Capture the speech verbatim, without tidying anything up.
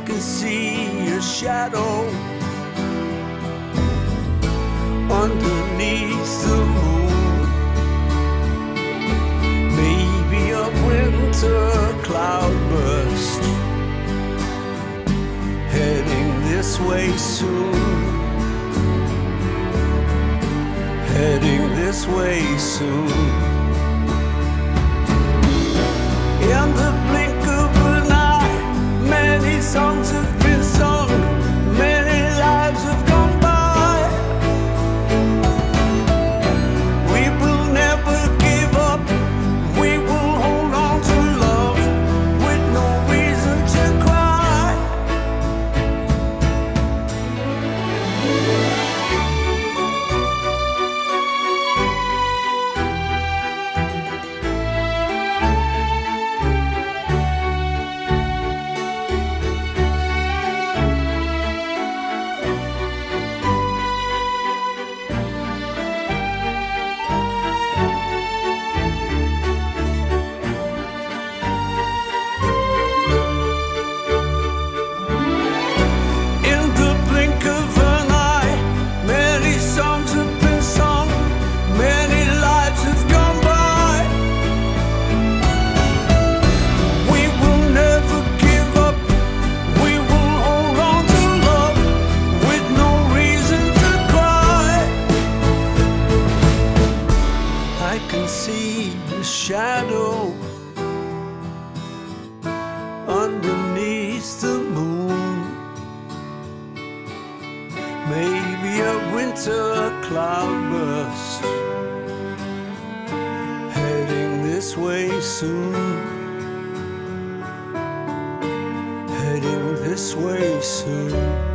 can see your shadow underneath the moon. Maybe a winter cloudburst heading this way soon. Heading this way soon. In the blink of an eye, many songs have been sung, many lives have gone by. We will never give up, we will hold on to love with no reason to cry. I can see the shadow underneath the moon. Maybe a winter cloudburst heading this way soon. Heading this way soon.